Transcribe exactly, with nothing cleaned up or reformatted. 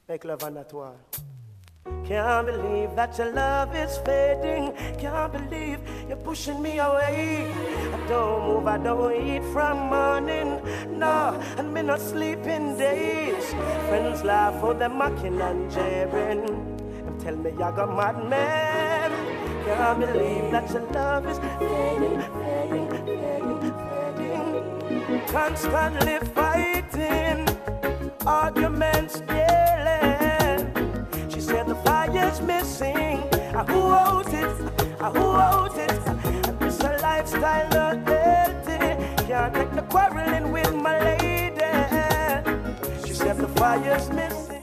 Make love on that wall. Can't believe that your love is fading. Can't believe you're pushing me away. I don't move, I don't eat from morning. No, and me not sleeping days. Friends laugh, oh, them mocking and jeering. Them tell me you're a madman. Can't believe that your love is fading, fading, fading, fading. Constantly fighting, arguments daily. She said the fire's missing. Ah, who owns it? Ah, who owns it? And this a lifestyle not healthy. Can't take the quarreling with my lady. She said the fire's missing.